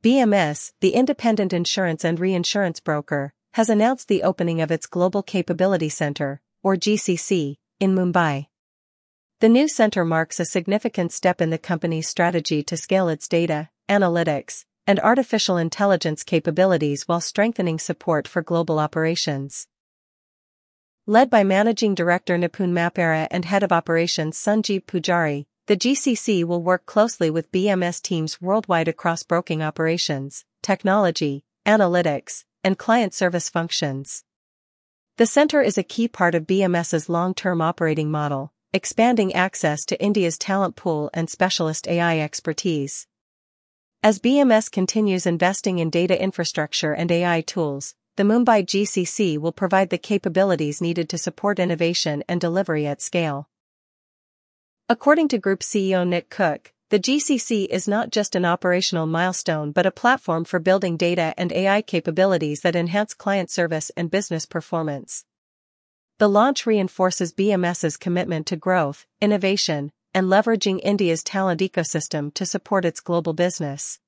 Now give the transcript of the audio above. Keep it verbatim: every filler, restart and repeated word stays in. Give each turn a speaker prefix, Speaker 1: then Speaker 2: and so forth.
Speaker 1: B M S, the independent insurance and reinsurance broker, has announced the opening of its Global Capability Center, or G C C, in Mumbai. The new center marks a significant step in the company's strategy to scale its data, analytics, and artificial intelligence capabilities while strengthening support for global operations. Led by Managing Director Nipun Mapara and Head of Operations Sanjeev Pujari, the G C C will work closely with B M S teams worldwide across broking operations, technology, analytics, and client service functions. The center is a key part of BMS's long-term operating model, expanding access to India's talent pool and specialist A I expertise. As B M S continues investing in data infrastructure and A I tools, the Mumbai G C C will provide the capabilities needed to support innovation and delivery at scale. According to Group C E O Nick Cook, the G C C is not just an operational milestone but a platform for building data and A I capabilities that enhance client service and business performance. The launch reinforces BMS's commitment to growth, innovation, and leveraging India's talent ecosystem to support its global business.